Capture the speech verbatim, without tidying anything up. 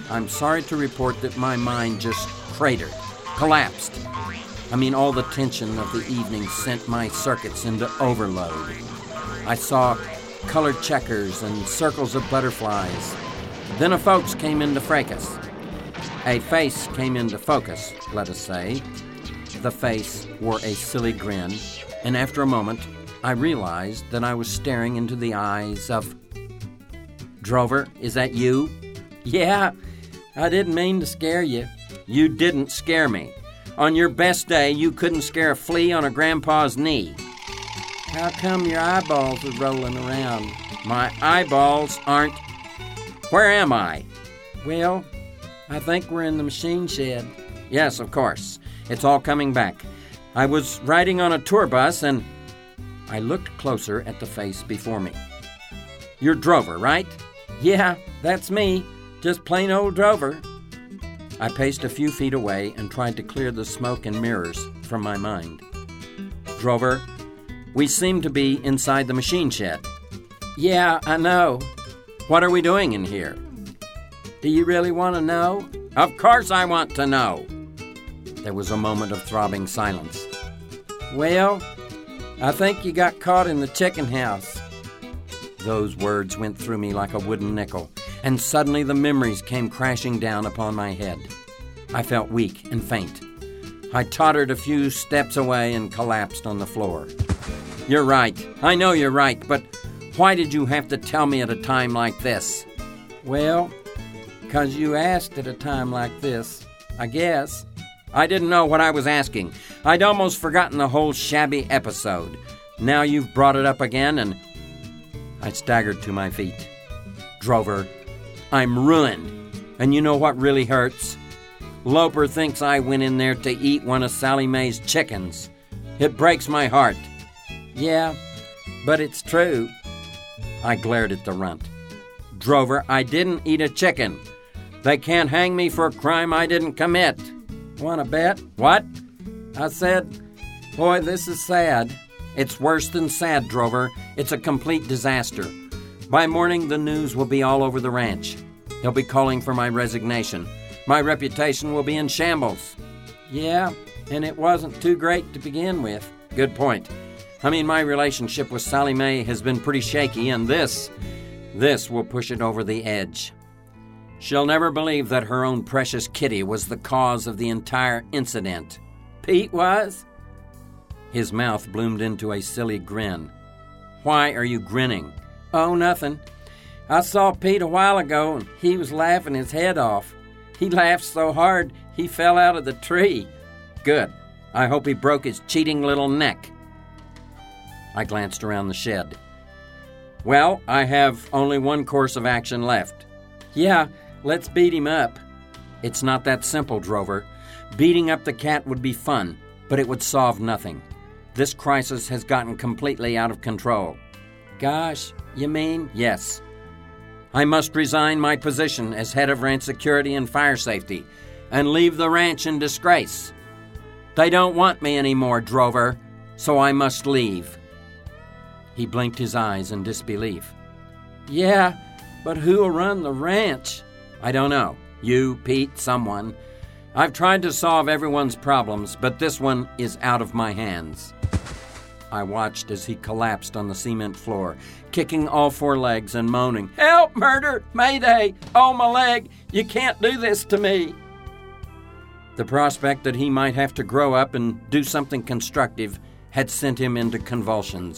I'm sorry to report that my mind just cratered, collapsed. I mean, all the tension of the evening sent my circuits into overload. I saw colored checkers and circles of butterflies. Then a folks came into fracas. A face came into focus, let us say. The face wore a silly grin, and after a moment, I realized that I was staring into the eyes of... Drover, is that you? Yeah, I didn't mean to scare you. You didn't scare me. On your best day, you couldn't scare a flea on a grandpa's knee. How come your eyeballs are rolling around? My eyeballs aren't... Where am I? Well, I think we're in the machine shed. Yes, of course. It's all coming back. I was riding on a tour bus and... I looked closer at the face before me. You're Drover, right? Yeah, that's me. Just plain old Drover. I paced a few feet away and tried to clear the smoke and mirrors from my mind. Drover, we seem to be inside the machine shed. Yeah, I know. What are we doing in here? Do you really want to know? Of course I want to know. There was a moment of throbbing silence. Well, I think you got caught in the chicken house. Those words went through me like a wooden nickel, and suddenly the memories came crashing down upon my head. I felt weak and faint. I tottered a few steps away and collapsed on the floor. You're right. I know you're right, but why did you have to tell me at a time like this? Well, 'cause you asked at a time like this, I guess. I didn't know what I was asking. I'd almost forgotten the whole shabby episode. Now you've brought it up again, and I staggered to my feet. Drover, I'm ruined. And you know what really hurts? Loper thinks I went in there to eat one of Sally Mae's chickens. It breaks my heart. Yeah, but it's true. I glared at the runt. Drover, I didn't eat a chicken. They can't hang me for a crime I didn't commit. Want to bet? What? I said, boy, this is sad. It's worse than sad, Drover. It's a complete disaster. By morning, the news will be all over the ranch. They'll be calling for my resignation. My reputation will be in shambles. Yeah, and it wasn't too great to begin with. Good point. I mean, my relationship with Sally Mae has been pretty shaky, and this, this will push it over the edge. She'll never believe that her own precious kitty was the cause of the entire incident. Pete was? His mouth bloomed into a silly grin. Why are you grinning? Oh, nothing. I saw Pete a while ago, and he was laughing his head off. He laughed so hard, he fell out of the tree. Good. I hope he broke his cheating little neck. I glanced around the shed. Well, I have only one course of action left. Yeah, let's beat him up. It's not that simple, Drover. Beating up the cat would be fun, but it would solve nothing. This crisis has gotten completely out of control. Gosh, you mean? Yes. I must resign my position as head of ranch security and fire safety and leave the ranch in disgrace. They don't want me anymore, Drover, so I must leave. He blinked his eyes in disbelief. Yeah, but who'll run the ranch? I don't know. You, Pete, someone. I've tried to solve everyone's problems, but this one is out of my hands. I watched as he collapsed on the cement floor, kicking all four legs and moaning, Help, murder, mayday, oh, my leg, you can't do this to me. The prospect that he might have to grow up and do something constructive had sent him into convulsions.